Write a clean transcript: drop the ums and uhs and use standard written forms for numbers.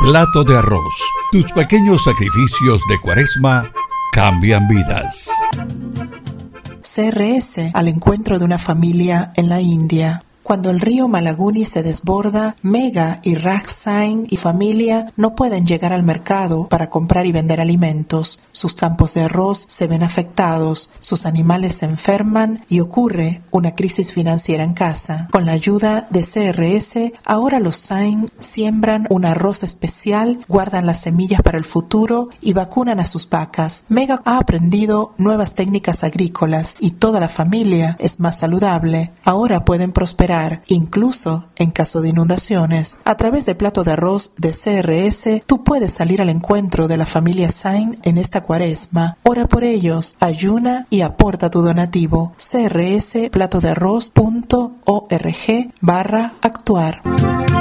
Plato de arroz. Tus pequeños sacrificios de Cuaresma cambian vidas. CRS al encuentro de una familia en la India. Cuando el río Malaguni se desborda, Mega y Ragsain y familia no pueden llegar al mercado para comprar y vender alimentos. Sus campos de arroz se ven afectados, sus animales se enferman y ocurre una crisis financiera en casa. Con la ayuda de CRS, ahora los Sain siembran un arroz especial, guardan las semillas para el futuro y vacunan a sus vacas. Mega ha aprendido nuevas técnicas agrícolas y toda la familia es más saludable. Ahora pueden prosperar incluso en caso de inundaciones. A través de Plato de Arroz de CRS, tú puedes salir al encuentro de la familia Sain en esta Cuaresma. Ora por ellos, ayuna y aporta tu donativo. CRS platodearroz.org/actuar.